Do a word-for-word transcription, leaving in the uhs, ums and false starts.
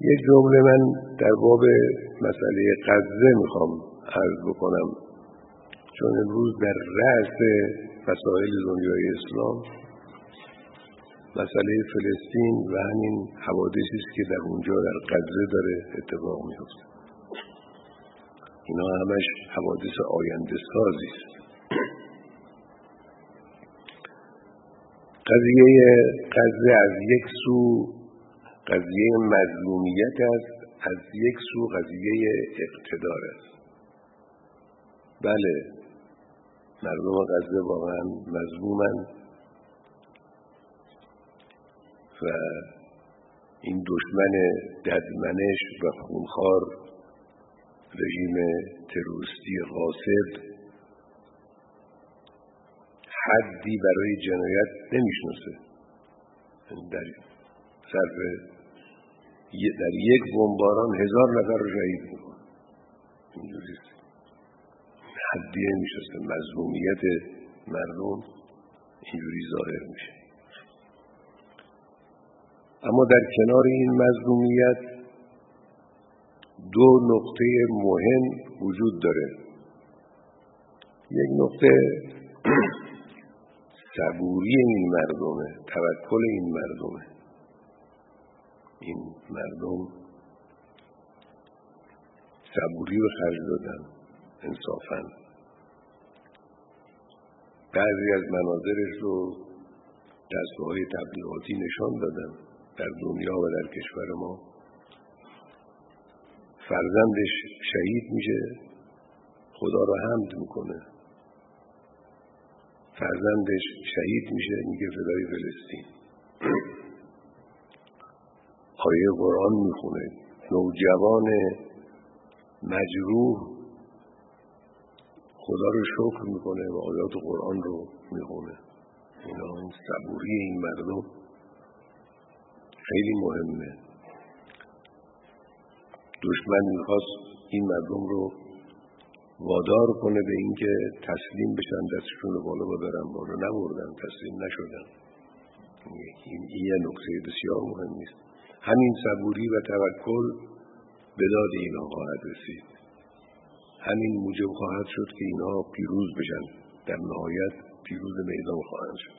یک جمله من در باب مسئله غزه میخوام عرض بکنم، چون امروز در رأس مسائل دنیای اسلام مسئله فلسطین و همین حوادثی است که در اونجا در غزه داره اتفاق میفته. اینا همش حوادث آینده سازی است. قضیه غزه از یک سو قضیه مظلومیت است، از یک سو قضیه اقتدار است. بله، مردم غزه واقعا مظلومند و این دشمن ددمنش و خونخوار رژیم تروریستی غاصب حدی برای جنایت نمیشناسه. در صرف در یک بمباران هزار نفر رو شهید میکنه. اینجوری است. حدی نمیشناسه. مظلومیت مردم اینجوری ظاهر میشه. اما در کنار این مظلومیت دو نقطه مهم وجود داره. یک نقطه صبوری این مردمه، توکل این مردمه. این مردم صبوری به خرج دادن، انصافاً بعضی از مناظرش رو دستگاه‌های تبلیغاتی نشان دادن در دنیا و در کشور ما. فرزندش شهید میشه، خدا رو حمد میکنه. فرزندش شهید میشه، میگه فدای فلسطین. آیه قرآن میخونه. نوجوان مجروح خدا رو شکر میکنه و آیات قرآن رو میخونه. اینا این صبوری این مردم خیلی مهمه. دشمن میخواست این مردم رو وادار کنه به اینکه تسلیم بشن، دستشون رو بالا ببرن، بالا نبردن، تسلیم نشدن. این یه نکته بسیار مهمی است. همین صبوری و توکل به داد اینا خواهد رسید. همین موجب خواهد شد که اینا پیروز بشن، در نهایت پیروز میدان خواهند شد.